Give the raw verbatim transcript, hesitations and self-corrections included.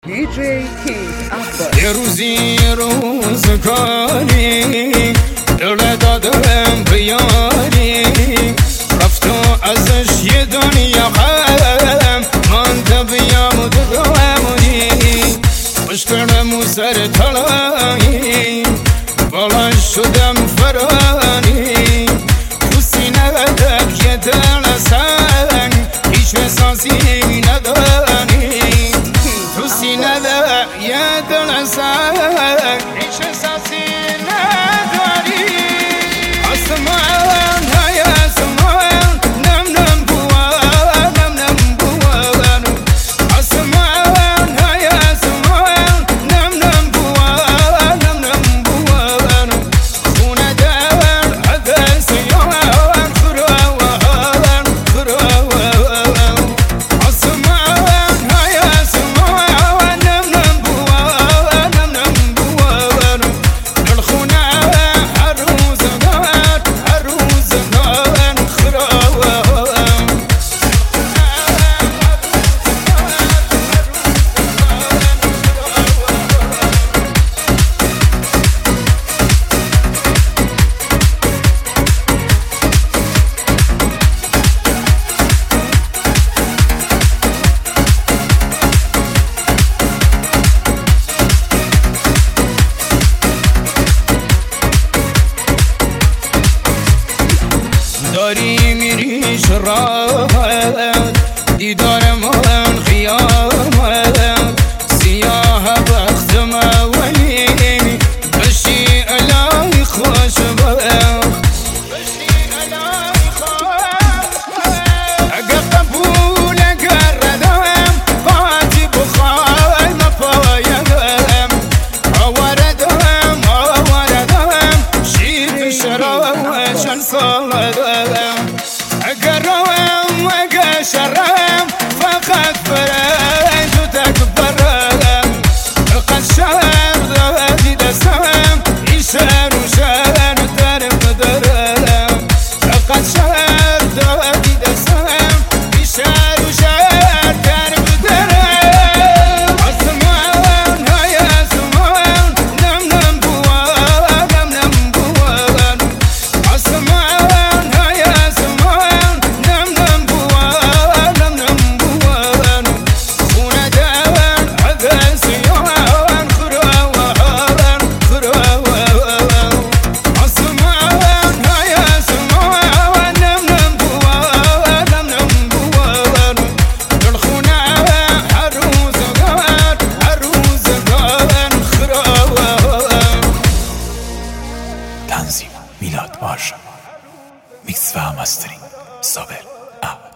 دی جی کینگ عباس. یه روزی روز کاری دل دادم بیاری، رفت و ازش یه دنیا غم من بیام و دلمونی، خوش کردم و سر تلایی بالا شدم فرانی، تو سینه دک یه دل سنگ هیچ احساسی ندانی، تو سینه دک یه دل سنگ هیچ احساسی نداری. آسمان های آسمان نم نم بوان نم نم بوان، آسمان های آسمان نم نم بوان نم نم بوان، خونه دل عدل سیان خروان خروان، آسمان های آسمان نم نم بوان نم نم بوان، دل خونه هر روز دار هر روز دار خروان. داری میریش راحت دیدار من خیامت، سیاه بخت مولی بشی الهی خوش بخت، بشی الهی خوش بخت، اگه قبول کردم باتی بخوای مپایدم، آوردم آوردم شیر شراوشن سالدم، اگر روم اگر شرم فقط برای تو تکبرم، قد شهر دادی دستم این شهر و شهر طرف دارم، قد شهر دادی دستم این شهر و شهر طرف دارم. آسمان های آسمان نم نم بوان نم نم بوان، آسمان های آسمان نم نم بوان نم نم بوان، خونه دل عدل سیان خروان خروان، آسمان های آسمان نم نم بوان نم نم بوان، دل خونه هر روز دار هر روز دار خروان. تنظیم میلاد بارشا، میکس و مسترینگ صابر.